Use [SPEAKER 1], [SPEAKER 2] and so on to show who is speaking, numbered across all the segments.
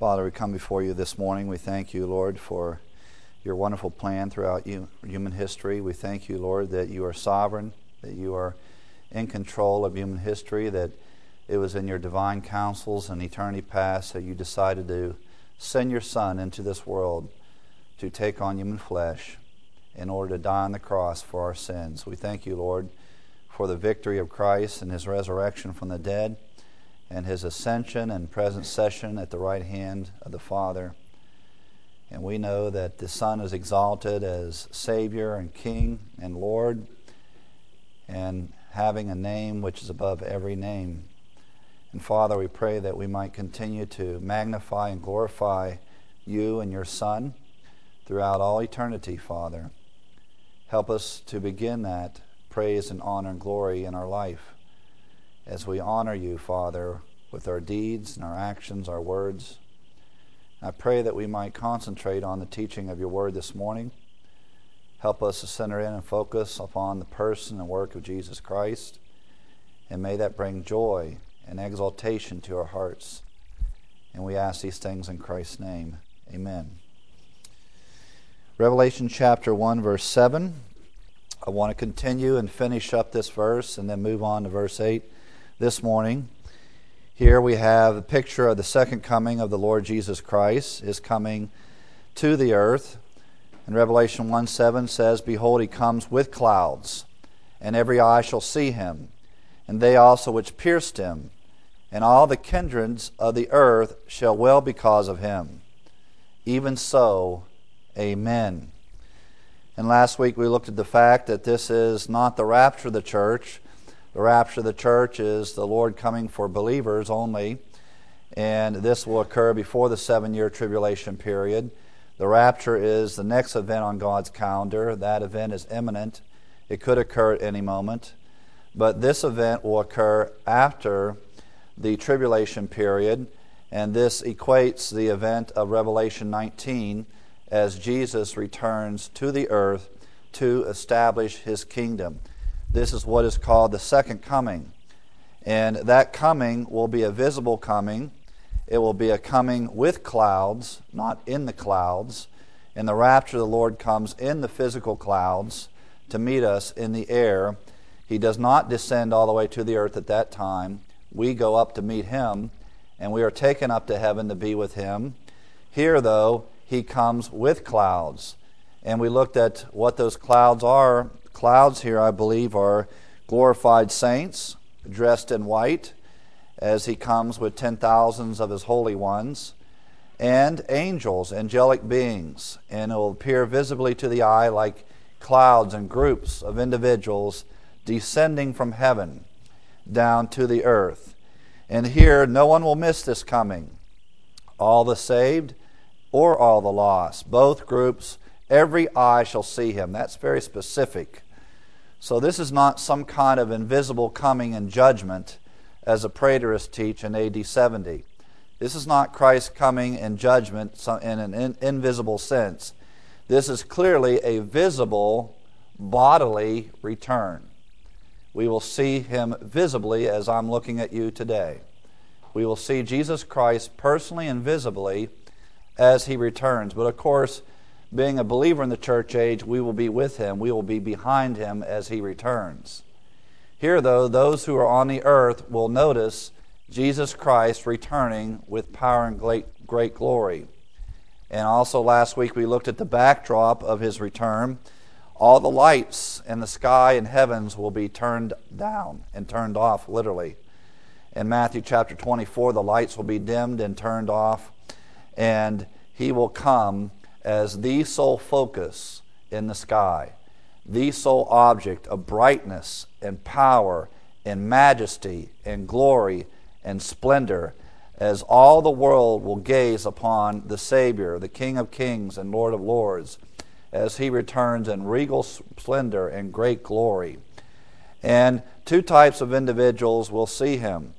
[SPEAKER 1] Father, we come before you this morning. We thank you, Lord, for your wonderful plan throughout human history. We thank you, Lord, that you are sovereign, that you are in control of human history, that it was in your divine counsels in eternity past that you decided to send your Son into this world to take on human flesh in order to die on the cross for our sins. We thank you, Lord, for the victory of Christ and his resurrection from the dead, and his ascension and present session at the right hand of the Father. And we know that the Son is exalted as Savior and King and Lord, and having a name which is above every name. And Father, we pray that we might continue to magnify and glorify you and your Son throughout all eternity, Father. Help us to begin that praise and honor and glory in our life as we honor you, Father, with our deeds and our actions, our words. I pray that we might concentrate on the teaching of your word this morning. Help us to center in and focus upon the person and work of Jesus Christ, and may that bring joy and exaltation to our hearts. And we ask these things in Christ's name. Amen. Revelation chapter 1, verse 7. I want to continue and finish up this verse and then move on to verse 8 this morning. Here we have a picture of the second coming of the Lord Jesus Christ, his coming to the earth. And Revelation 1:7 says, "Behold, he comes with clouds, and every eye shall see him, and they also which pierced him, and all the kindreds of the earth shall wail because of him. Even so, amen." And last week we looked at the fact that this is not the rapture of the church. The rapture of the church is the Lord coming for believers only, and this will occur before the 7-year tribulation period. The rapture is the next event on God's calendar. That event is imminent. It could occur at any moment, but this event will occur after the tribulation period, and this equates the event of Revelation 19 as Jesus returns to the earth to establish his kingdom. This is what is called the second coming. And that coming will be a visible coming. It will be a coming with clouds, not in the clouds. And the rapture of the Lord comes in the physical clouds to meet us in the air. He does not descend all the way to the earth at that time. We go up to meet him, and we are taken up to heaven to be with him. Here, though, he comes with clouds. And we looked at what those clouds are. Clouds here, I believe, are glorified saints dressed in white as he comes with 10,000s of his holy ones, and angels, angelic beings. And it will appear visibly to the eye like clouds and groups of individuals descending from heaven down to the earth. And here, no one will miss this coming. All the saved or all the lost, both groups, every eye shall see him. That's very specific. So this is not some kind of invisible coming and judgment as the preterists teach in AD 70. This is not Christ coming in judgment in an invisible sense. This is clearly a visible bodily return. We will see him visibly as I'm looking at you today. We will see Jesus Christ personally and visibly as he returns. But of course, being a believer in the church age, we will be with him. We will be behind him as he returns. Here, though, those who are on the earth will notice Jesus Christ returning with power and great glory. And also last week we looked at the backdrop of his return. All the lights in the sky and heavens will be turned down and turned off, literally. In Matthew chapter 24, the lights will be dimmed and turned off, and he will come as the sole focus in the sky, the sole object of brightness and power and majesty and glory and splendor, as all the world will gaze upon the Savior, the King of Kings and Lord of Lords, as he returns in regal splendor and great glory. And two types of individuals will see him.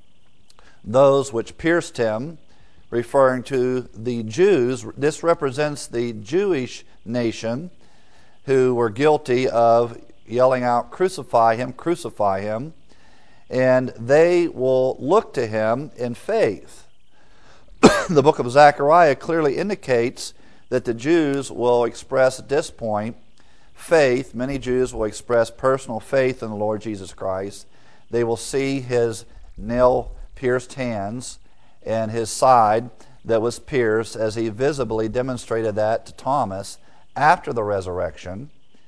[SPEAKER 1] Those which pierced him, referring to the Jews. This represents the Jewish nation who were guilty of yelling out, "Crucify him, crucify him." And they will look to him in faith. the book of Zechariah clearly indicates that the Jews will express at this point faith. Many Jews will express personal faith in the Lord Jesus Christ. They will see his nail-pierced hands and his side that was pierced, as he visibly demonstrated that to Thomas after the resurrection.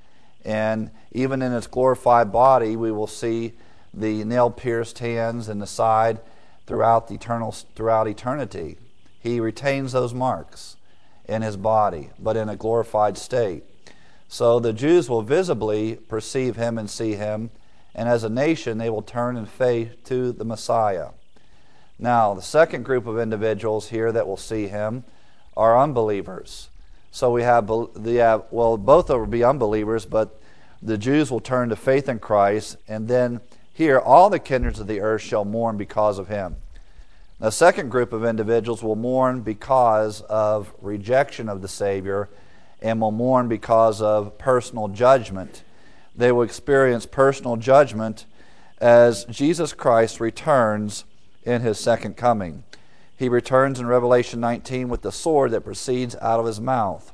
[SPEAKER 1] And even in his glorified body, we will see the nail-pierced hands and the side throughout eternity. He retains those marks in his body, but in a glorified state. So the Jews will visibly perceive him and see him, and as a nation they will turn in faith to the Messiah. Now, the second group of individuals here that will see him are unbelievers. So we have, both will be unbelievers, but the Jews will turn to faith in Christ, and then here all the kindreds of the earth shall mourn because of him. The second group of individuals will mourn because of rejection of the Savior, and will mourn because of personal judgment. They will experience personal judgment as Jesus Christ returns in his second coming. He returns in Revelation 19 with the sword that proceeds out of his mouth.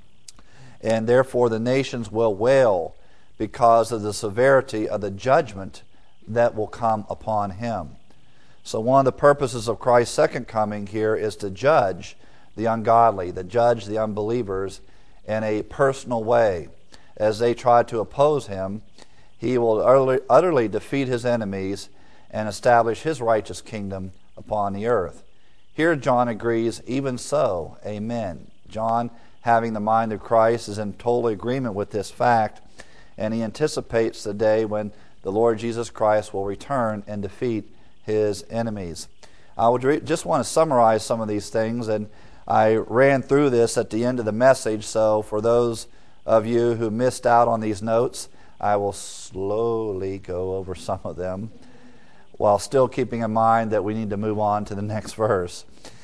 [SPEAKER 1] And therefore the nations will wail because of the severity of the judgment that will come upon him. So one of the purposes of Christ's second coming here is to judge the ungodly, to judge the unbelievers in a personal way. As they try to oppose him, he will utterly defeat his enemies and establish his righteous kingdom upon the earth. Here John agrees, even so, amen. John, having the mind of Christ, is in total agreement with this fact, and he anticipates the day when the Lord Jesus Christ will return and defeat his enemies. I would just want to summarize some of these things, and I ran through this at the end of the message, so for those of you who missed out on these notes, I will slowly go over some of them while still keeping in mind that we need to move on to the next verse.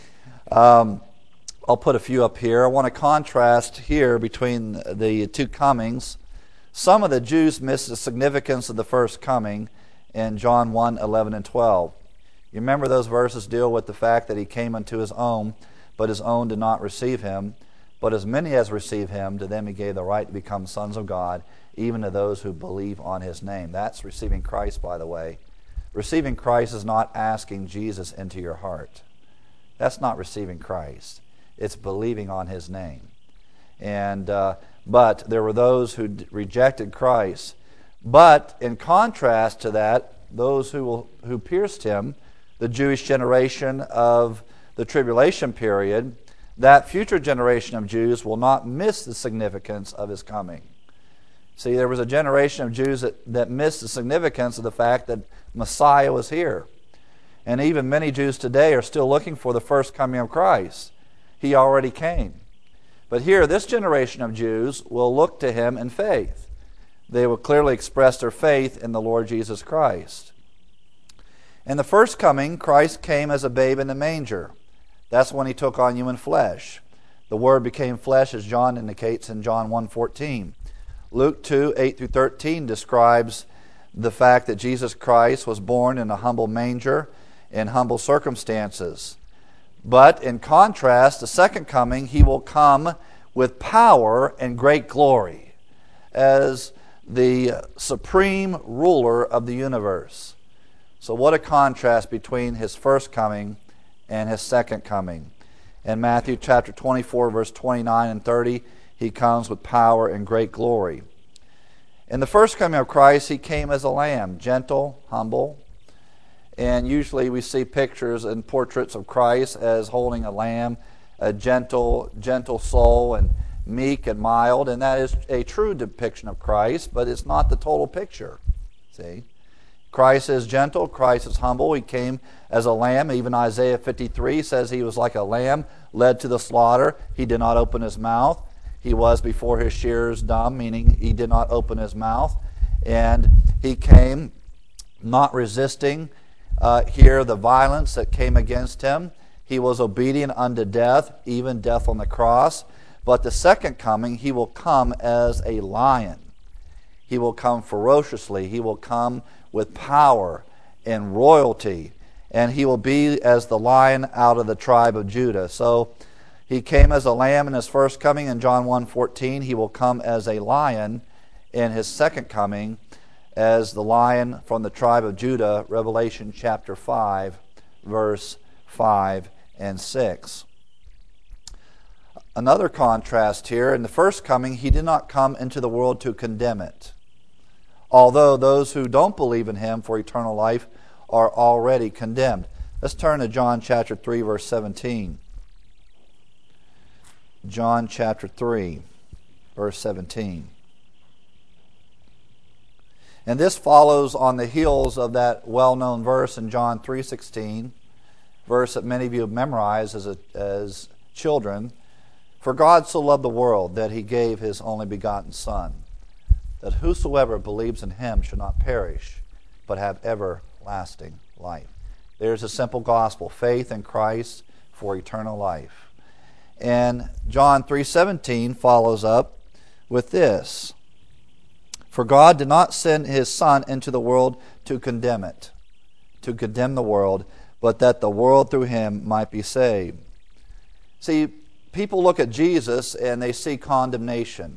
[SPEAKER 1] I'll put a few up here. I want to contrast here between the two comings. Some of the Jews missed the significance of the first coming in John 1:11 and 12. You remember those verses deal with the fact that he came unto his own, but his own did not receive him. But as many as receive him, to them he gave the right to become sons of God, even to those who believe on his name. That's receiving Christ, by the way. Receiving Christ is not asking Jesus into your heart. That's not receiving Christ. It's believing on his name. And but there were those who rejected Christ. But in contrast to that, those who pierced him, the Jewish generation of the tribulation period, that future generation of Jews will not miss the significance of his coming. See, there was a generation of Jews that missed the significance of the fact that Messiah was here. And even many Jews today are still looking for the first coming of Christ. He already came. But here, this generation of Jews will look to him in faith. They will clearly express their faith in the Lord Jesus Christ. In the first coming, Christ came as a babe in the manger. That's when he took on human flesh. The Word became flesh, as John indicates in John 1:14. Luke 2:8 through 13 describes the fact that Jesus Christ was born in a humble manger in humble circumstances. But in contrast, the second coming, he will come with power and great glory as the supreme ruler of the universe. So what a contrast between his first coming and his second coming. In Matthew chapter 24, verse 29 and 30, he comes with power and great glory. In the first coming of Christ, he came as a lamb, gentle, humble. And usually we see pictures and portraits of Christ as holding a lamb, a gentle soul, and meek and mild. And that is a true depiction of Christ, but it's not the total picture. See? Christ is gentle, Christ is humble. He came as a lamb. Even Isaiah 53 says he was like a lamb led to the slaughter. He did not open his mouth. He was before his shearers dumb, meaning he did not open his mouth. And he came not resisting here the violence that came against him. He was obedient unto death, even death on the cross. But the second coming, he will come as a lion. He will come ferociously. He will come with power and royalty. and he will be as the lion out of the tribe of Judah. So he came as a lamb in his first coming in John 1:14. He will come as a lion in his second coming as the lion from the tribe of Judah, Revelation chapter 5, verse 5 and 6. Another contrast here, in the first coming, he did not come into the world to condemn it, although those who don't believe in him for eternal life are already condemned. Let's turn to John chapter 3, verse 17. John chapter 3, verse 17. And this follows on the heels of that well-known verse in John 3:16, verse that many of you have memorized as children. For God so loved the world that he gave his only begotten Son, that whosoever believes in him should not perish, but have everlasting life. There's a simple gospel, faith in Christ for eternal life. And John 3:17 follows up with this. For God did not send his Son into the world to condemn it, to condemn the world, but that the world through him might be saved. See, people look at Jesus and they see condemnation,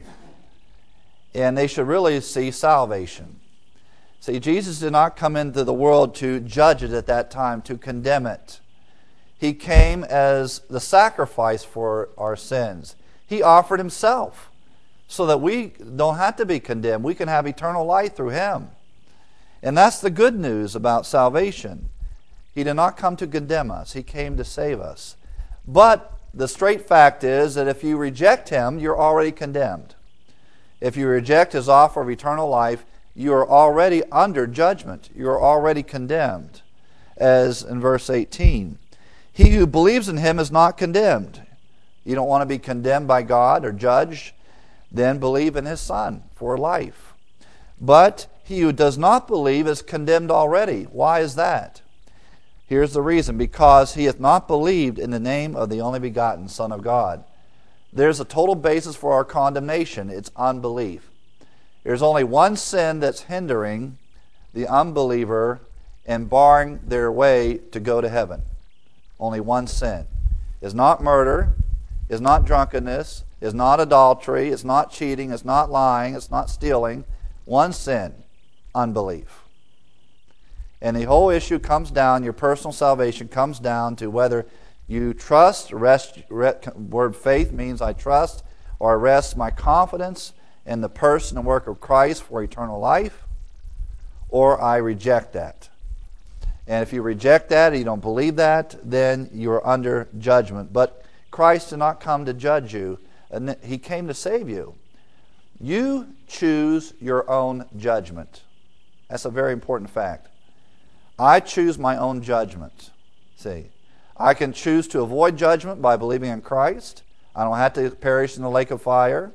[SPEAKER 1] and they should really see salvation. See, Jesus did not come into the world to judge it at that time, to condemn it. He came as the sacrifice for our sins. He offered himself so that we don't have to be condemned. We can have eternal life through him. And that's the good news about salvation. He did not come to condemn us. He came to save us. But the straight fact is that if you reject him, you're already condemned. If you reject his offer of eternal life, you are already under judgment. You are already condemned. As in verse 18, he who believes in him is not condemned. You don't want to be condemned by God or judged? Then believe in his Son for life. But he who does not believe is condemned already. Why is that? Here's the reason. Because he hath not believed in the name of the only begotten Son of God. There's a total basis for our condemnation. It's unbelief. There's only one sin that's hindering the unbeliever and barring their way to go to heaven. Only one sin. It's not murder. It's not drunkenness. It's not adultery. It's not cheating. It's not lying. It's not stealing. One sin. Unbelief. And the whole issue comes down, your personal salvation comes down to whether you trust, word faith means I trust, or rest my confidence in the person and work of Christ for eternal life, or I reject that. And if you reject that, you don't believe that, then you're under judgment. But Christ did not come to judge you. He came to save you. You choose your own judgment. That's a very important fact. I choose my own judgment. See, I can choose to avoid judgment by believing in Christ. I don't have to perish in the lake of fire.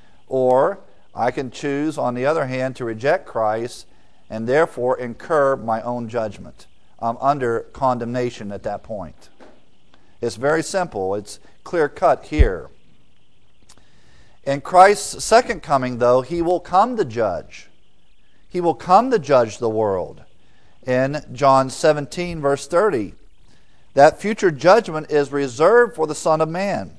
[SPEAKER 1] Or I can choose, on the other hand, to reject Christ and therefore incur my own judgment. I'm under condemnation at that point. It's very simple. It's clear-cut here. In Christ's second coming, though, he will come to judge. He will come to judge the world. In John 17, verse 30, that future judgment is reserved for the Son of Man.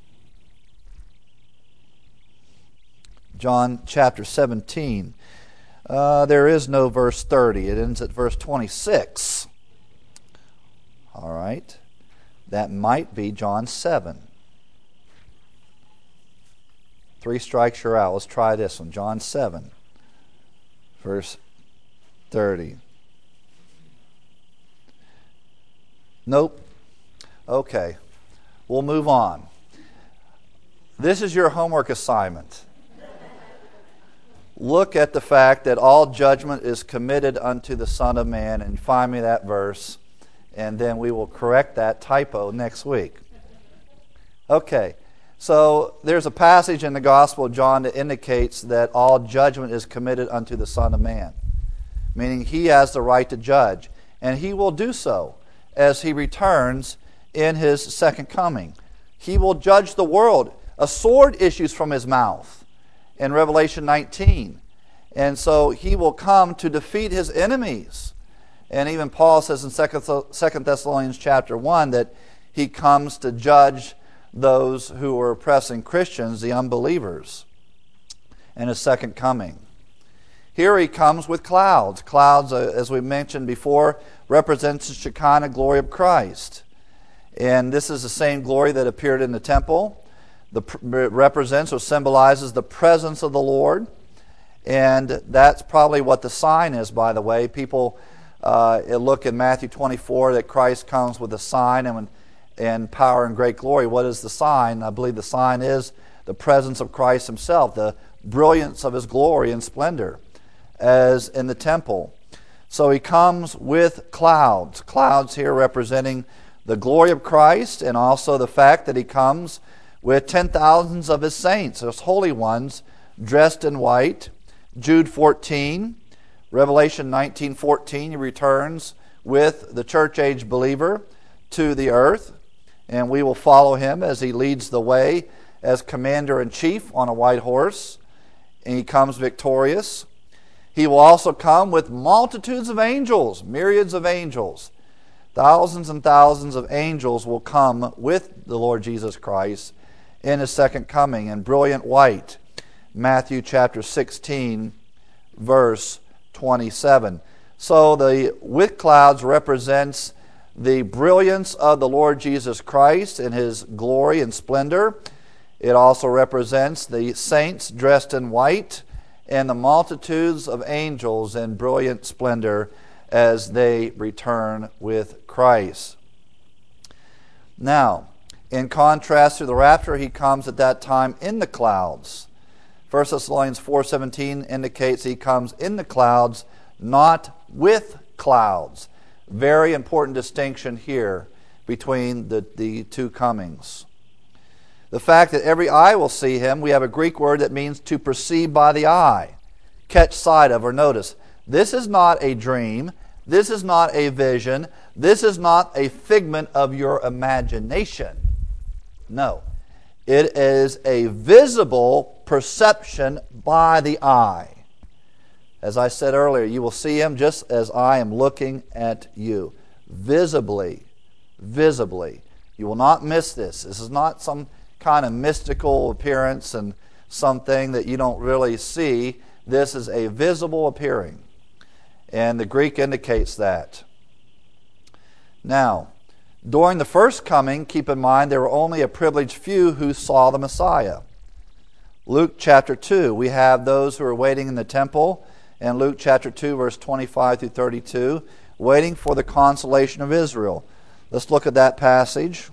[SPEAKER 1] John chapter 17. There is no verse 30. It ends at verse 26. All right. That might be John 7. 3 strikes, you're out. Let's try this one. John 7, verse 30. Nope. Okay. We'll move on. This is your homework assignment. Look at the fact that all judgment is committed unto the Son of Man, and find me that verse, and then we will correct that typo next week. Okay. So there's a passage in the Gospel of John that indicates that all judgment is committed unto the Son of Man, meaning he has the right to judge, and he will do so as he returns in his second coming. He will judge the world. A sword issues from his mouth in Revelation 19, and so he will come to defeat his enemies And even Paul says in 2 Thessalonians chapter 1 that he comes to judge those who are oppressing Christians, the unbelievers, in his second coming. Here he comes with clouds. Clouds, as we mentioned before, represents the Shekinah glory of Christ. And this is the same glory that appeared in the temple. It represents or symbolizes the presence of the Lord. And that's probably what the sign is, by the way. People look in Matthew 24 that Christ comes with a sign and power and great glory. What is the sign? I believe the sign is the presence of Christ himself, the brilliance of his glory and splendor, as in the temple. So he comes with clouds. Clouds here representing the glory of Christ, and also the fact that he comes with 10,000s of his saints, those holy ones, dressed in white. Jude 14, Revelation 19:14, he returns with the church-age believer to the earth, and we will follow him as he leads the way as commander-in-chief on a white horse, and he comes victorious. He will also come with multitudes of angels, myriads of angels. Thousands and thousands of angels will come with the Lord Jesus Christ in his second coming in brilliant white. Matthew chapter 16, verse 27. So the with clouds represents the brilliance of the Lord Jesus Christ in his glory and splendor. It also represents the saints dressed in white and the multitudes of angels in brilliant splendor as they return with Christ. Now, in contrast to the rapture, he comes at that time in the clouds. 1 Thessalonians 4:17 indicates he comes in the clouds, not with clouds. Very important distinction here between the two comings. The fact that every eye will see him, we have a Greek word that means to perceive by the eye, catch sight of or notice. This is not a dream. This is not a vision. This is not a figment of your imagination. No. It is a visible perception by the eye. As I said earlier, you will see him just as I am looking at you. Visibly. Visibly. You will not miss this. This is not some kind of mystical appearance and something that you don't really see. This is a visible appearing. And the Greek indicates that. Now, during the first coming, keep in mind there were only a privileged few who saw the Messiah. Luke chapter 2, we have those who are waiting in the temple, in Luke chapter 2, verse 25 through 32, waiting for the consolation of Israel. Let's look at that passage.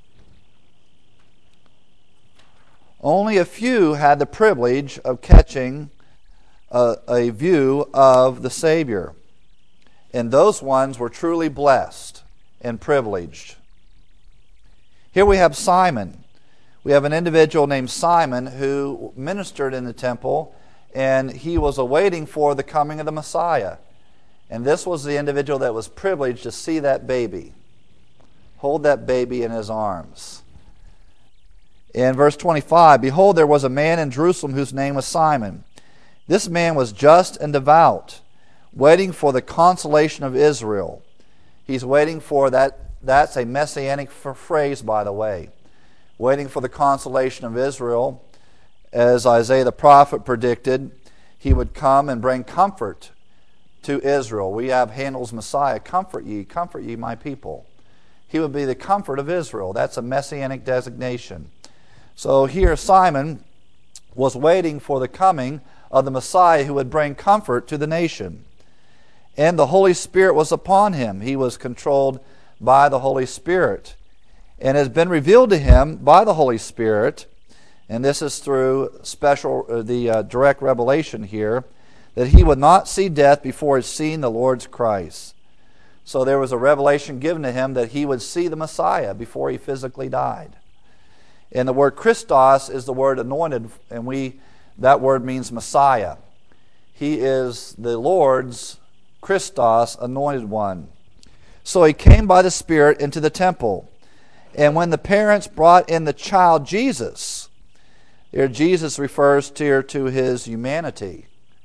[SPEAKER 1] Only a few had the privilege of catching a view of the Savior. And those ones were truly blessed and privileged. Here we have Simon. We have an individual named Simon who ministered in the temple, and he was awaiting for the coming of the Messiah. And this was the individual that was privileged to see that baby, hold that baby in his arms. In verse 25, behold, there was a man in Jerusalem whose name was Simon. This man was just and devout, waiting for the consolation of Israel. He's waiting for that. That's a messianic phrase, by the way. Waiting for the consolation of Israel. As Isaiah the prophet predicted, he would come and bring comfort to Israel. We have Handel's Messiah, comfort ye, my people. He would be the comfort of Israel. That's a messianic designation. So here Simon was waiting for the coming of the Messiah who would bring comfort to the nation. And the Holy Spirit was upon him. He was controlled by the Holy Spirit. And it has been revealed to him by the Holy Spirit, and this is through direct revelation here, that he would not see death before he had seen the Lord's Christ. So there was a revelation given to him that he would see the Messiah before he physically died. And the word Christos is the word anointed, and that word means Messiah. He is the Lord's Christos, anointed one. So he came by the Spirit into the temple. And when the parents brought in the child Jesus, here Jesus refers to his humanity.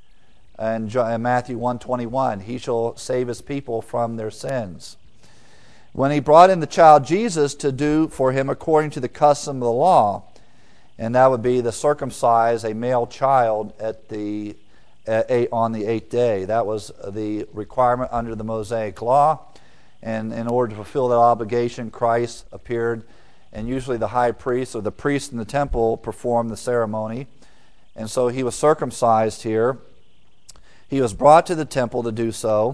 [SPEAKER 1] And in Matthew 1:21, he shall save his people from their sins. When he brought in the child Jesus to do for him according to the custom of the law, and that would be to circumcise a male child on the 8th day. That was the requirement under the Mosaic law. And in order to fulfill that obligation, Christ appeared, and usually the high priest or the priest in the temple performed the ceremony. And so he was circumcised here. He was brought to the temple to do so.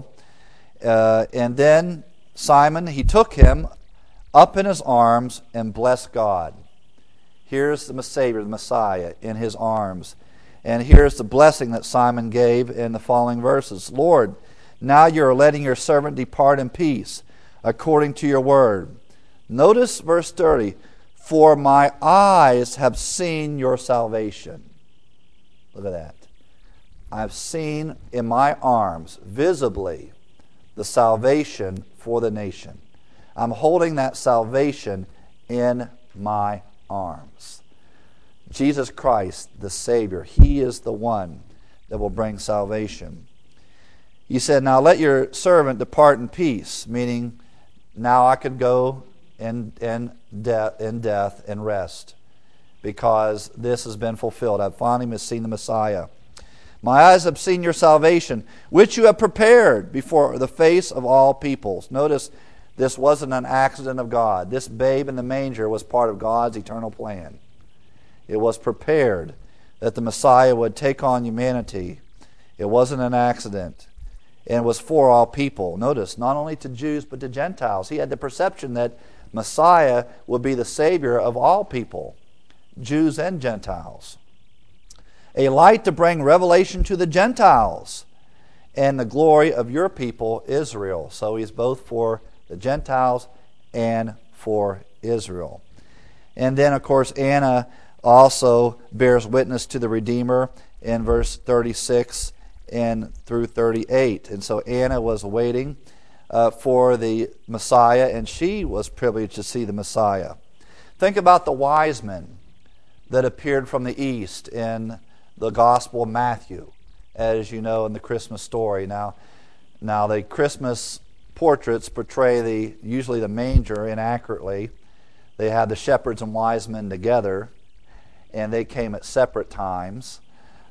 [SPEAKER 1] And then Simon, he took him up in his arms and blessed God. Here's the Savior, the Messiah, in his arms. And here's the blessing that Simon gave in the following verses. Lord, now you are letting your servant depart in peace, according to your word. Notice verse 30. For my eyes have seen your salvation. Look at that. I've seen in my arms, visibly, the salvation for the nation. I'm holding that salvation in my arms. Jesus Christ, the Savior, He is the one that will bring salvation. He said, now let your servant depart in peace, meaning now I could go in death and rest, because this has been fulfilled. I've finally seen the Messiah. My eyes have seen your salvation, which you have prepared before the face of all peoples. Notice, this wasn't an accident of God. This babe in the manger was part of God's eternal plan. It was prepared that the Messiah would take on humanity. It wasn't an accident. And it was for all people. Notice, not only to Jews but to Gentiles. He had the perception that Messiah would be the Savior of all people, Jews and Gentiles. A light to bring revelation to the Gentiles and the glory of your people, Israel. So he's both for the Gentiles and for Israel. And then, of course, Anna also bears witness to the Redeemer in verse 36 and through 38. And so Anna was waiting for the Messiah, and she was privileged to see the Messiah. Think about the wise men that appeared from the east in the Gospel of Matthew, as you know in the Christmas story. Now the Christmas portraits portray usually the manger inaccurately. They had the shepherds and wise men together, and they came at separate times.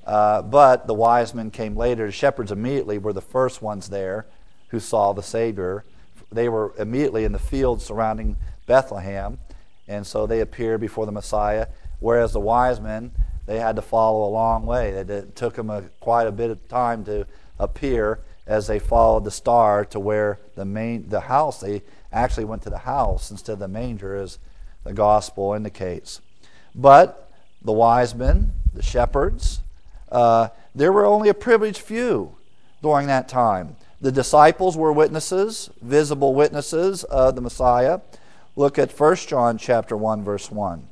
[SPEAKER 1] But the wise men came later. The shepherds immediately were the first ones there who saw the Savior. They were immediately in the fields surrounding Bethlehem, and so they appeared before the Messiah, whereas the wise men, they had to follow a long way. It took them quite a bit of time to appear as they followed the star to where the house. They actually went to the house instead of the manger, as the gospel indicates. But the wise men, the shepherds, there were only a privileged few during that time. The disciples were witnesses, visible witnesses of the Messiah. Look at 1 John chapter 1, verse 1.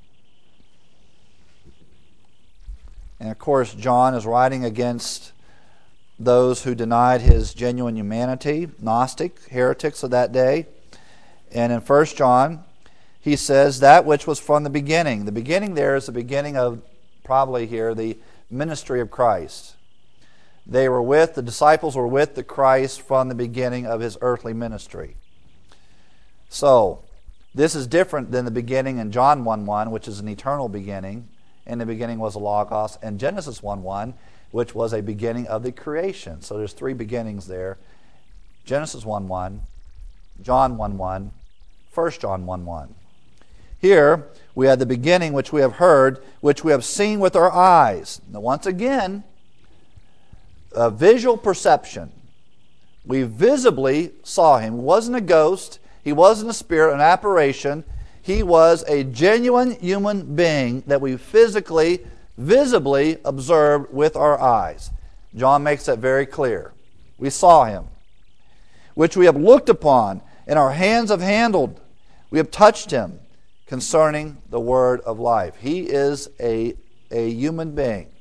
[SPEAKER 1] And of course, John is writing against those who denied his genuine humanity, Gnostic, heretics of that day. And in 1 John, he says, that which was from the beginning. The beginning there is the beginning of, probably here, the ministry of Christ. The disciples were with the Christ from the beginning of his earthly ministry. So, this is different than the beginning in John 1:1, which is an eternal beginning. In the beginning was the Logos, and Genesis 1:1, which was a beginning of the creation. So there's three beginnings there. Genesis 1:1, John 1:1, 1 John 1:1. Here, we have the beginning which we have heard, which we have seen with our eyes. Now, once again, a visual perception. We visibly saw him. He wasn't a ghost. He wasn't a spirit, an apparition. He was a genuine human being that we physically, visibly observed with our eyes. John makes that very clear. We saw him. Which we have looked upon, and our hands have handled. We have touched him concerning the word of life. He is a human being.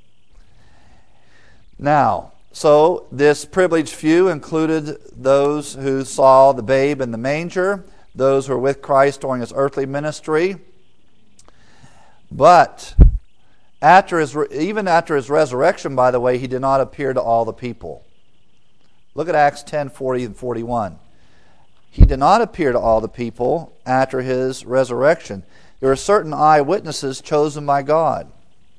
[SPEAKER 1] Now, so this privileged few included those who saw the babe in the manger, those who were with Christ during his earthly ministry. But Even after his resurrection, by the way, he did not appear to all the people. Look at Acts 10:40 and 41. He did not appear to all the people after his resurrection. There were certain eyewitnesses chosen by God.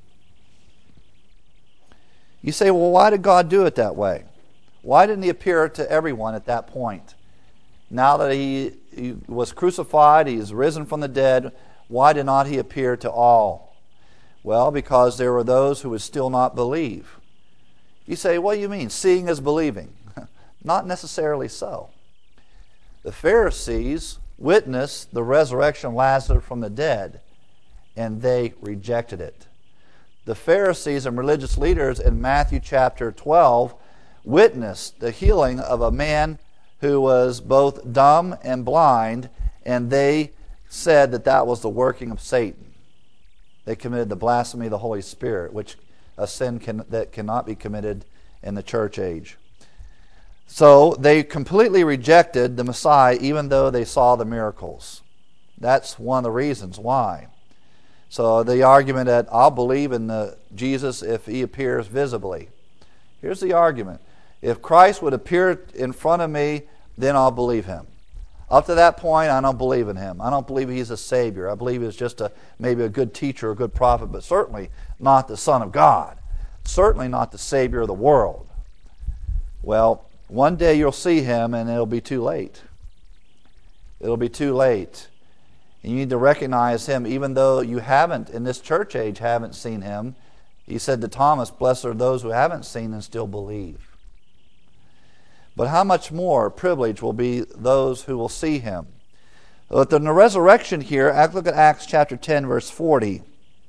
[SPEAKER 1] You say, well, why did God do it that way? Why didn't he appear to everyone at that point? Now that he was crucified, he is risen from the dead, why did not he appear to all? Well, because there were those who would still not believe. You say, what do you mean? Seeing is believing. Not necessarily so. The Pharisees witnessed the resurrection of Lazarus from the dead, and they rejected it. The Pharisees and religious leaders in Matthew chapter 12 witnessed the healing of a man who was both dumb and blind, and they said that that was the working of Satan. They committed the blasphemy of the Holy Spirit, which a sin that cannot be committed in the church age. So they completely rejected the Messiah even though they saw the miracles. That's one of the reasons why. So the argument that I'll believe in Jesus if he appears visibly. Here's the argument. If Christ would appear in front of me, then I'll believe him. Up to that point, I don't believe in him. I don't believe he's a Savior. I believe he's just maybe a good teacher, a good prophet, but certainly not the Son of God. Certainly not the Savior of the world. Well, one day you'll see him and it'll be too late. It'll be too late. And you need to recognize him even though you haven't, in this church age, haven't seen him. He said to Thomas, blessed are those who haven't seen and still believe. But how much more privilege will be those who will see him? But in the resurrection here, look at Acts chapter 10, verse 40.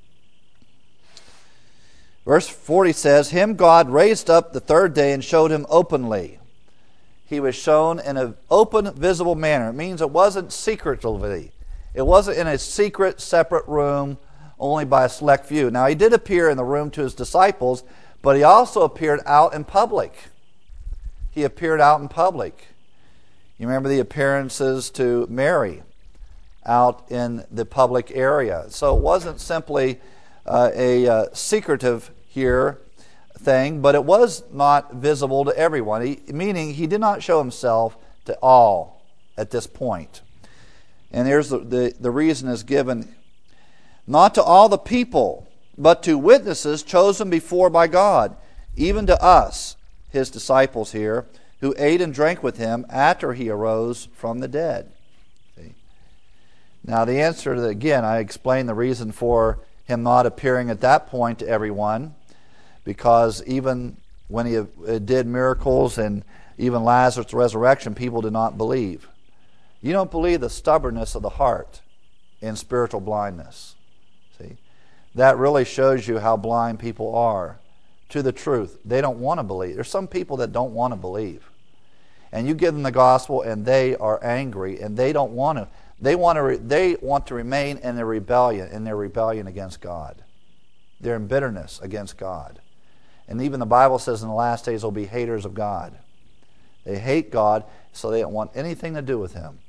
[SPEAKER 1] Verse 40 says, him God raised up the third day and showed him openly. He was shown in an open, visible manner. It means it wasn't secretly. It wasn't in a secret, separate room only by a select few. Now, he did appear in the room to his disciples, but he also appeared out in public. He appeared out in public. You remember the appearances to Mary out in the public area. So it wasn't simply a secretive here thing, but it was not visible to everyone, meaning he did not show himself to all at this point. And here's the reason is given, not to all the people, but to witnesses chosen before by God, even to us, his disciples here, who ate and drank with him after he arose from the dead. See? Now the answer to again, I explained the reason for him not appearing at that point to everyone, because even when he did miracles and even Lazarus' resurrection, people did not believe. You don't believe the stubbornness of the heart in spiritual blindness. See? That really shows you how blind people are to the truth. They don't want to believe. There's some people that don't want to believe. And you give them the gospel and they are angry and they don't want to. They want to remain in their rebellion against God. They're in bitterness against God. And even the Bible says in the last days they'll be haters of God. They hate God, so they don't want anything to do with him.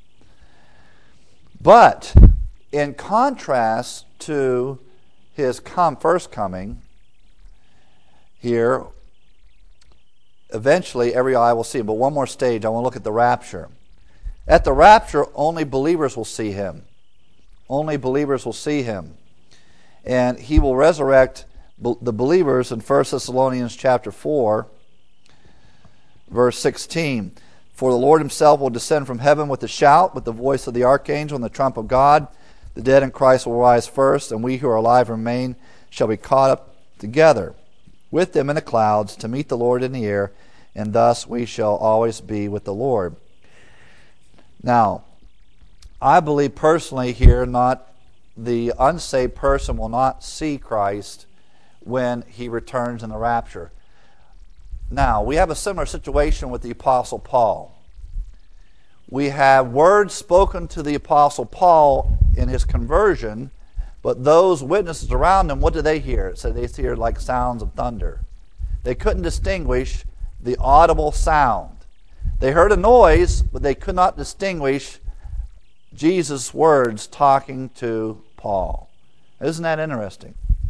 [SPEAKER 1] But in contrast to his first coming, here, eventually every eye will see him. But one more stage, I want to look at the rapture. At the rapture, only believers will see him. Only believers will see him. And he will resurrect the believers in 1 Thessalonians chapter 4, verse 16. For the Lord himself will descend from heaven with a shout, with the voice of the archangel and the trump of God. The dead in Christ will rise first, and we who are alive and remain shall be caught up together with them in the clouds to meet the Lord in the air, and thus we shall always be with the Lord. Now, I believe personally here, not the unsaved person will not see Christ when he returns in the rapture. Now, we have a similar situation with the Apostle Paul. We have words spoken to the Apostle Paul in his conversion, but those witnesses around him, what did they hear? It said they hear like sounds of thunder. They couldn't distinguish the audible sound. They heard a noise, but they could not distinguish Jesus' words talking to Paul. Isn't that interesting?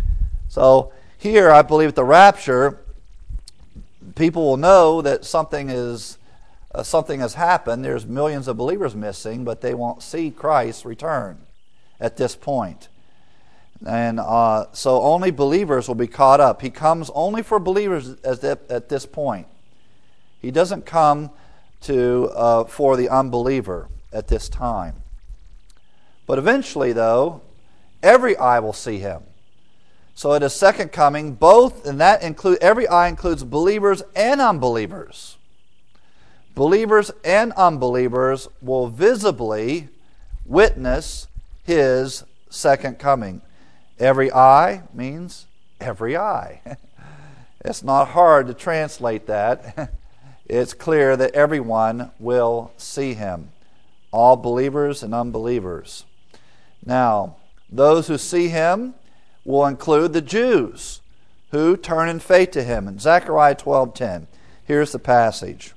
[SPEAKER 1] So here, I believe at the rapture, people will know that something has happened. There's millions of believers missing, but they won't see Christ return at this point. And so only believers will be caught up. He comes only for believers at this point. He doesn't come for the unbeliever at this time. But eventually, though, every eye will see him. So at his second coming, every eye includes believers and unbelievers. Believers and unbelievers will visibly witness his second coming. Every eye means every eye. It's not hard to translate that. It's clear that everyone will see him, all believers and unbelievers. Now, those who see him will include the Jews who turn in faith to him. In Zechariah 12:10, here's the passage.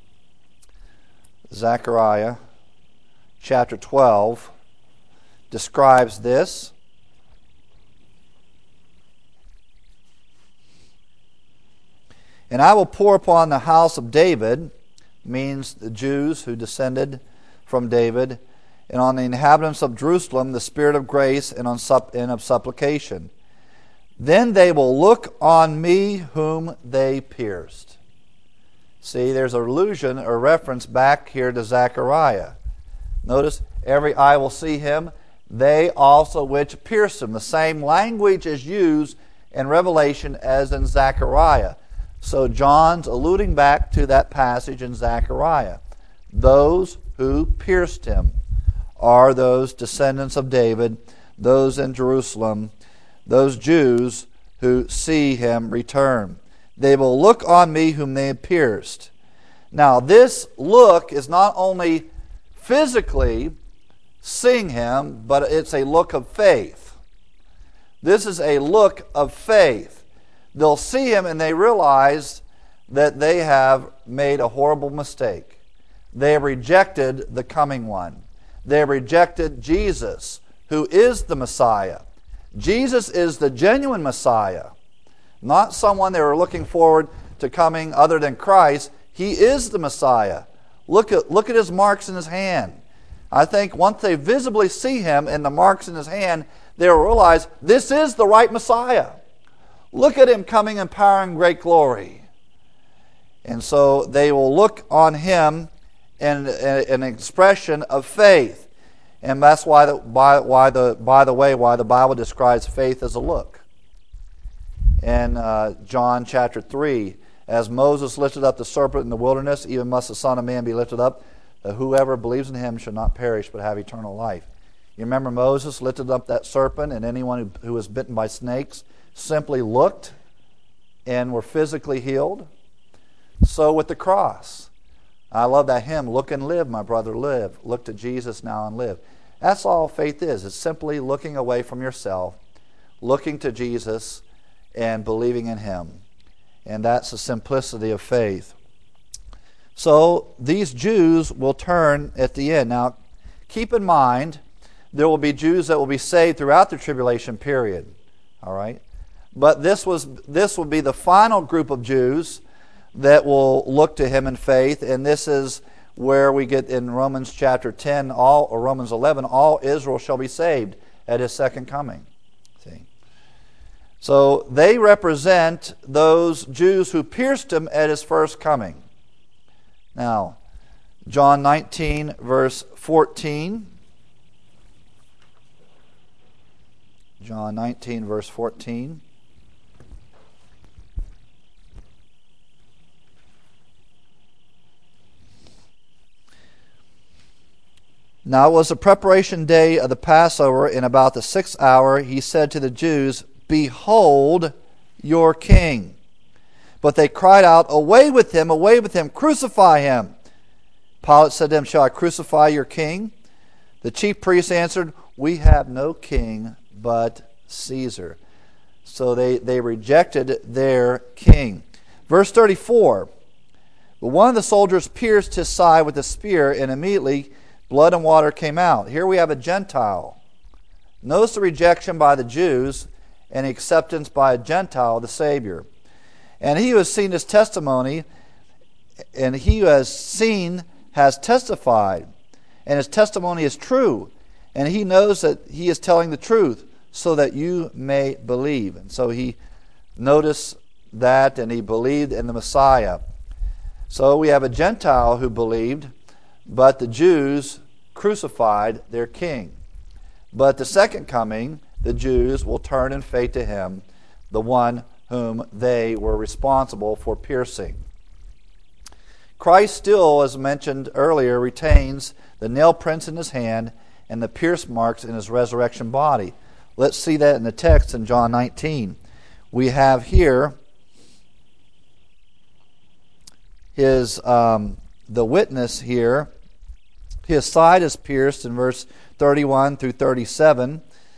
[SPEAKER 1] Zechariah chapter 12 describes this. And I will pour upon the house of David, means the Jews who descended from David, and on the inhabitants of Jerusalem the spirit of grace and of supplication. Then they will look on me whom they pierced. See, there's an allusion or reference back here to Zechariah. Notice, every eye will see him, they also which pierced him. The same language is used in Revelation as in Zechariah. So John's alluding back to that passage in Zechariah. Those who pierced him are those descendants of David, those in Jerusalem, those Jews who see him return. They will look on me whom they have pierced. Now this look is not only physically seeing him, but it's a look of faith. This is a look of faith. They'll see him and they realize that they have made a horrible mistake. They have rejected the coming one. They have rejected Jesus, who is the Messiah. Jesus is the genuine Messiah, not someone they were looking forward to coming other than Christ. He is the Messiah. Look at his marks in his hand. I think once they visibly see him and the marks in his hand, they'll realize this is the right Messiah. Look at him coming in power and great glory. And so they will look on him in an expression of faith. And that's why the Bible describes faith as a look. In John chapter 3, as Moses lifted up the serpent in the wilderness, even must the Son of Man be lifted up, that whoever believes in him shall not perish but have eternal life. You remember Moses lifted up that serpent, and anyone who was bitten by snakes simply looked and were physically healed. So with the cross. I love that hymn, look and live, my brother, live. Look to Jesus now and live. That's all faith is. It's simply looking away from yourself, looking to Jesus and believing in him. And that's the simplicity of faith. So these Jews will turn at the end. Now, keep in mind, there will be Jews that will be saved throughout the tribulation period. All right? But this will be the final group of Jews that will look to him in faith, and this is where we get in Romans chapter 10, or Romans 11, all Israel shall be saved at his second coming. See? So they represent those Jews who pierced him at his first coming. Now, John 19, verse 14. John 19, verse 14. Now it was the preparation day of the Passover, and about the 6th hour he said to the Jews, Behold your king. But they cried out, Away with him, crucify him. Pilate said to them, Shall I crucify your king? The chief priests answered, We have no king but Caesar. So they rejected their king. Verse 34, But one of the soldiers pierced his side with a spear, and immediately blood and water came out. Here we have a Gentile. Notice the rejection by the Jews, and acceptance by a Gentile of the Savior. And he who has seen his testimony, and he who has seen has testified, and his testimony is true, and he knows that he is telling the truth, so that you may believe. And so he noticed that, and he believed in the Messiah. So we have a Gentile who believed, but the Jews crucified their king. But the second coming, the Jews will turn in faith to him, the one whom they were responsible for piercing. Christ still, as mentioned earlier, retains the nail prints in his hand and the pierce marks in his resurrection body. Let's see that in the text in John 19. We have here his the witness here. His side is pierced in verse 31 through 37.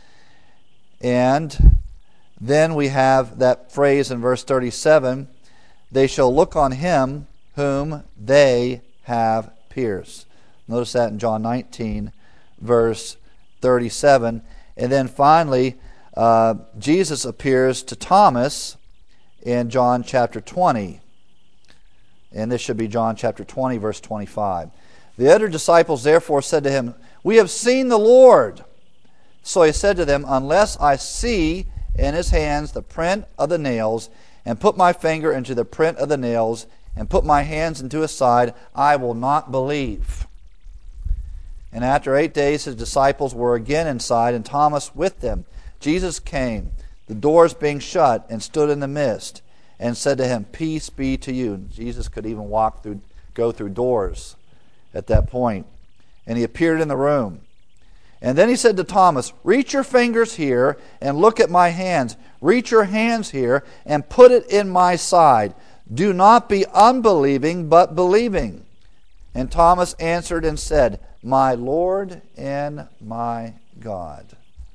[SPEAKER 1] And then we have that phrase in verse 37, they shall look on him whom they have pierced. Notice that in John 19, verse 37. And then finally, Jesus appears to Thomas in John chapter 20. And this should be John chapter 20, verse 25. The other disciples therefore said to him, we have seen the Lord. So he said to them, unless I see in his hands the print of the nails, and put my finger into the print of the nails, and put my hands into his side, I will not believe. And after 8 days his disciples were again inside, and Thomas with them. Jesus came, the doors being shut, and stood in the midst, and said to him, peace be to you. And Jesus could even go through doors at that point. And he appeared in the room. And then he said to Thomas, reach your fingers here and look at my hands. Reach your hands here and put it in my side. Do not be unbelieving, but believing. And Thomas answered and said, my Lord and my God.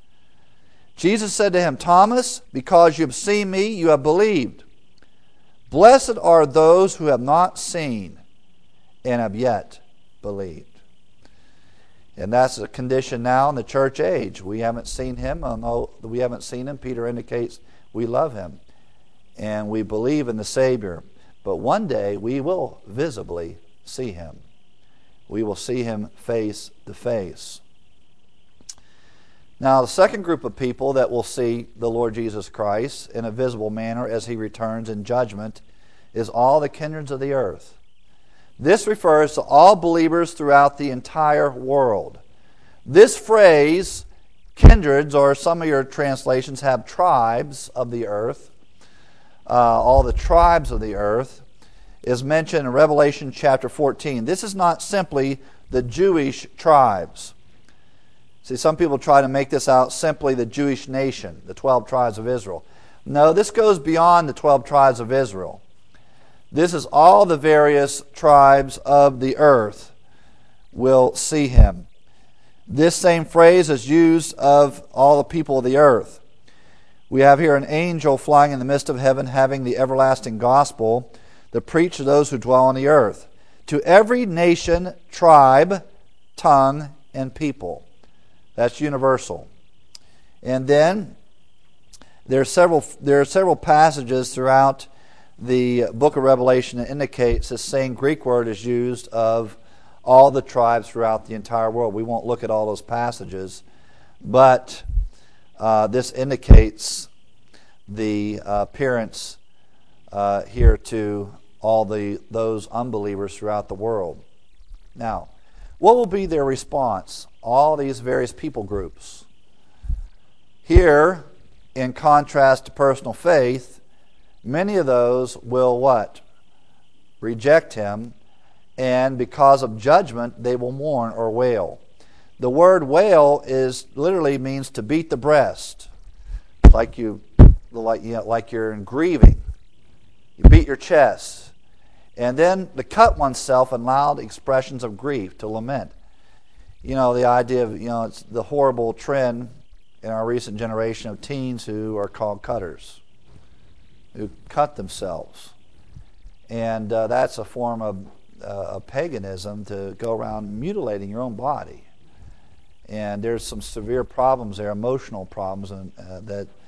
[SPEAKER 1] Jesus said to him, Thomas, because you have seen me, you have believed. Blessed are those who have not seen and have yet believed. And that's the condition now in the church age. We haven't seen him. Although we haven't seen him, Peter indicates we love him and we believe in the Savior. But one day we will visibly see him. We will see him face to face. Now, the second group of people that will see the Lord Jesus Christ in a visible manner as he returns in judgment is all the kindreds of the earth. This refers to all believers throughout the entire world. This phrase, kindreds, or some of your translations have tribes of the earth, all the tribes of the earth, is mentioned in Revelation chapter 14. This is not simply the Jewish tribes. See, some people try to make this out simply the Jewish nation, the 12 tribes of Israel. No, this goes beyond the 12 tribes of Israel. This is all the various tribes of the earth will see him. This same phrase is used of all the people of the earth. We have here an angel flying in the midst of heaven, having the everlasting gospel to preach to those who dwell on the earth, to every nation, tribe, tongue, and people. That's universal. And then there are several passages throughout the book of Revelation that indicates this same Greek word is used of all the tribes throughout the entire world. We won't look at all those passages, but this indicates the appearance here to all those unbelievers throughout the world. Now, what will be their response? All these various people groups. Here, in contrast to personal faith, many of those will what? Reject him, and because of judgment, they will mourn or wail. The word wail literally means to beat the breast, like you're in grieving. You beat your chest. And then to cut oneself in loud expressions of grief, to lament. You know, the idea of, it's the horrible trend in our recent generation of teens who are called cutters, who cut themselves. And that's a form of paganism, to go around mutilating your own body. And there's some severe problems there, emotional problems, and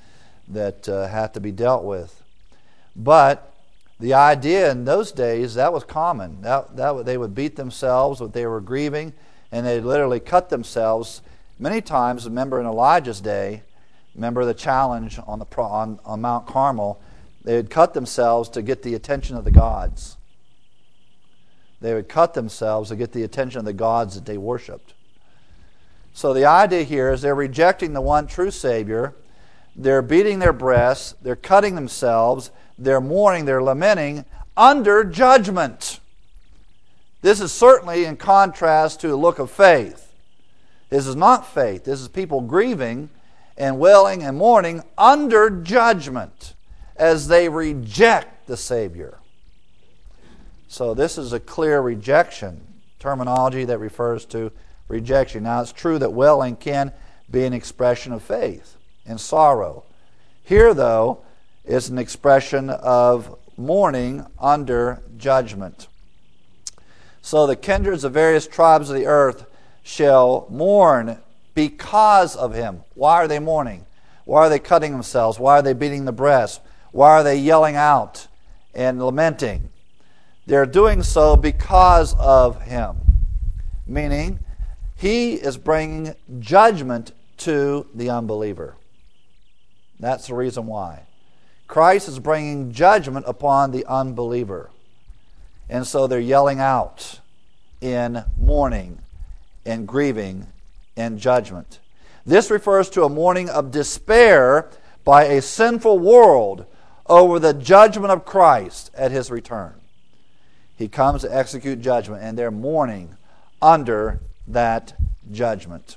[SPEAKER 1] that have to be dealt with. But the idea in those days, that was common. They would beat themselves when they were grieving, and they literally cut themselves. Many times, remember in Elijah's day, remember the challenge on Mount Carmel, they would cut themselves to get the attention of the gods. They would cut themselves to get the attention of the gods that they worshipped. So the idea here is they're rejecting the one true Savior. They're beating their breasts. They're cutting themselves. They're mourning. They're lamenting under judgment. This is certainly in contrast to a look of faith. This is not faith. This is people grieving and wailing and mourning under judgment as they reject the Savior. So this is a clear rejection, terminology that refers to rejection. Now, it's true that wailing can be an expression of faith and sorrow. Here, though, is an expression of mourning under judgment. So the kindreds of various tribes of the earth shall mourn because of him. Why are they mourning? Why are they cutting themselves? Why are they beating the breast? Why are they yelling out and lamenting? They're doing so because of him. Meaning, he is bringing judgment to the unbeliever. That's the reason why. Christ is bringing judgment upon the unbeliever. And so they're yelling out in mourning and grieving and judgment. This refers to a mourning of despair by a sinful world over the judgment of Christ at his return. He comes to execute judgment, and they're mourning under that judgment.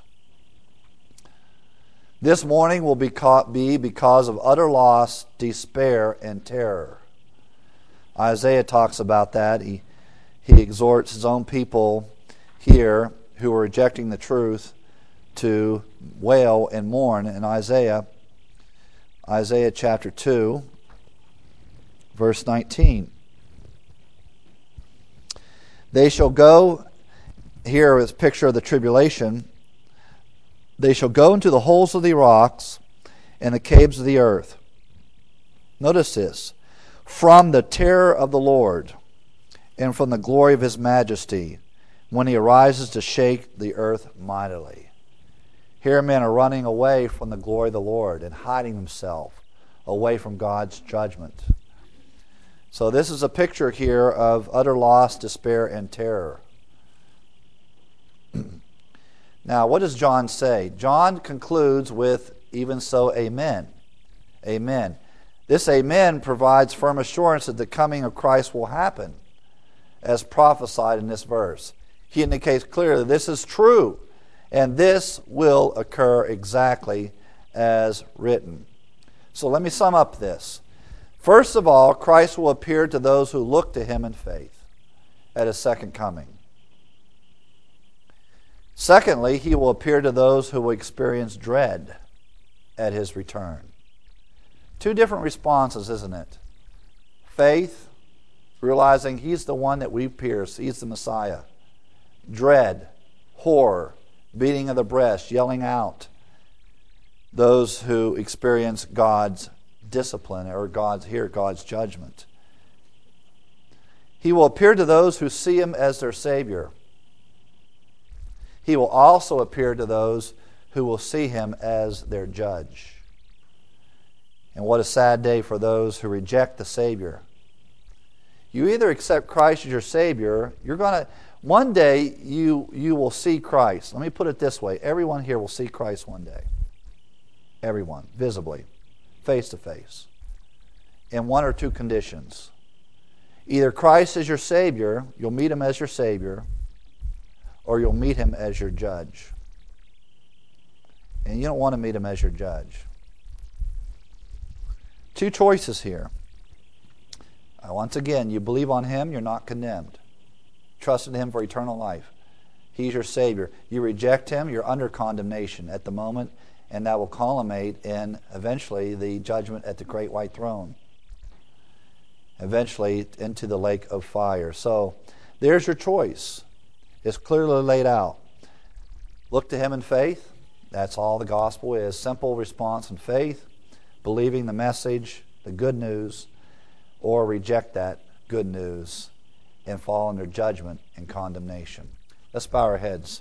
[SPEAKER 1] This mourning will be because of utter loss, despair, and terror. Isaiah talks about that. He exhorts his own people here who are rejecting the truth to wail and mourn in Isaiah chapter 2, verse 19. They shall go, here is a picture of the tribulation, they shall go into the holes of the rocks and the caves of the earth. Notice this. From the terror of the Lord and from the glory of his majesty, when he arises to shake the earth mightily. Here men are running away from the glory of the Lord and hiding themselves away from God's judgment. So this is a picture here of utter loss, despair, and terror. Now, what does John say? John concludes with, even so, amen. Amen. This amen provides firm assurance that the coming of Christ will happen, as prophesied in this verse. He indicates clearly this is true, and this will occur exactly as written. So let me sum up this. First of all, Christ will appear to those who look to him in faith at his second coming. Secondly, he will appear to those who will experience dread at his return. Two different responses, isn't it? Faith, realizing he's the one that we pierce, he's the Messiah. Dread, horror, beating of the breast, yelling out. Those who experience God's discipline or God's judgment. He will appear to those who see him as their Savior. He will also appear to those who will see him as their judge. And what a sad day for those who reject the Savior. You either accept Christ as your Savior, one day you will see Christ. Let me put it this way. Everyone here will see Christ one day. Everyone, visibly, face to face. In one or two conditions. Either Christ is your Savior, you'll meet him as your Savior, or you'll meet him as your judge. And you don't want to meet him as your judge. Two choices here. Once again, you believe on him, you're not condemned. Trust in him for eternal life. He's your Savior. You reject him, you're under condemnation at the moment, and that will culminate in eventually the judgment at the great white throne. Eventually into the lake of fire. So there's your choice. It's clearly laid out. Look to him in faith. That's all the gospel is. Simple response in faith. believing the message, the good news, or reject that good news and fall under judgment and condemnation. Let's bow our heads.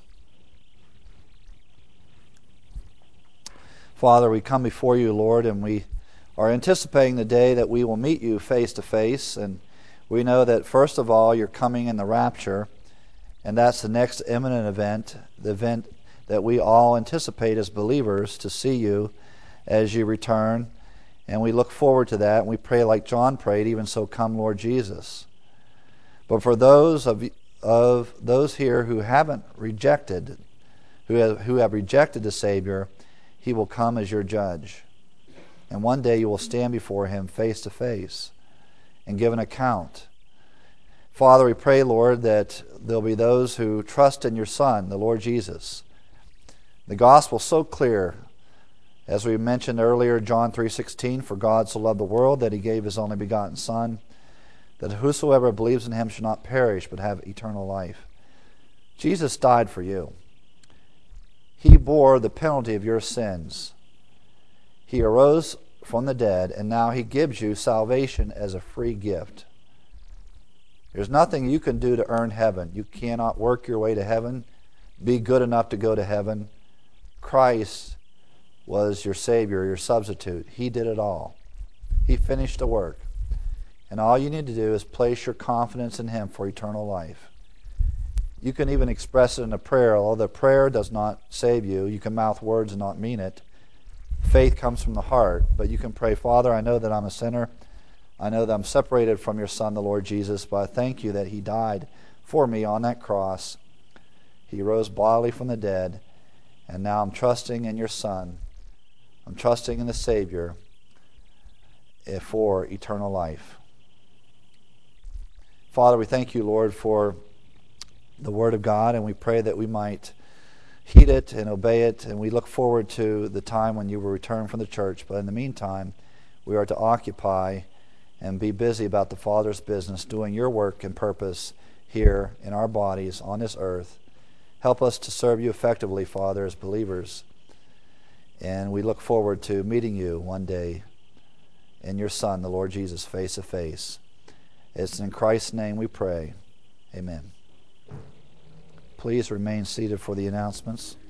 [SPEAKER 1] Father, we come before you, Lord, and we are anticipating the day that we will meet you face to face. And we know that, first of all, you're coming in the rapture, and that's the next imminent event, the event that we all anticipate as believers to see you as you return. And we look forward to that, and we pray like John prayed, even so come, Lord Jesus. But for those of those here who haven't rejected, who have rejected the Savior, he will come as your judge. And one day you will stand before him face to face and give an account. Father, we pray, Lord, that there'll be those who trust in your Son, the Lord Jesus. The gospel is so clear. As we mentioned earlier, John 3:16, for God so loved the world that he gave his only begotten Son, that whosoever believes in him shall not perish but have eternal life. Jesus died for you. He bore the penalty of your sins. He arose from the dead, and now he gives you salvation as a free gift. There's nothing you can do to earn heaven. You cannot work your way to heaven, be good enough to go to heaven. Christ was your Savior, your substitute. He did it all. He finished the work. And all you need to do is place your confidence in him for eternal life. You can even express it in a prayer. Although the prayer does not save you, you can mouth words and not mean it. Faith comes from the heart. But you can pray, Father, I know that I'm a sinner. I know that I'm separated from your Son, the Lord Jesus, but I thank you that he died for me on that cross. He rose bodily from the dead, and now I'm trusting in your Son. I'm trusting in the Savior for eternal life. Father, we thank you, Lord, for the Word of God, and we pray that we might heed it and obey it, and we look forward to the time when you will return from the church. But in the meantime, we are to occupy and be busy about the Father's business, doing your work and purpose here in our bodies on this earth. Help us to serve you effectively, Father, as believers. And we look forward to meeting you one day in your Son, the Lord Jesus, face to face. It's in Christ's name we pray. Amen. Please remain seated for the announcements.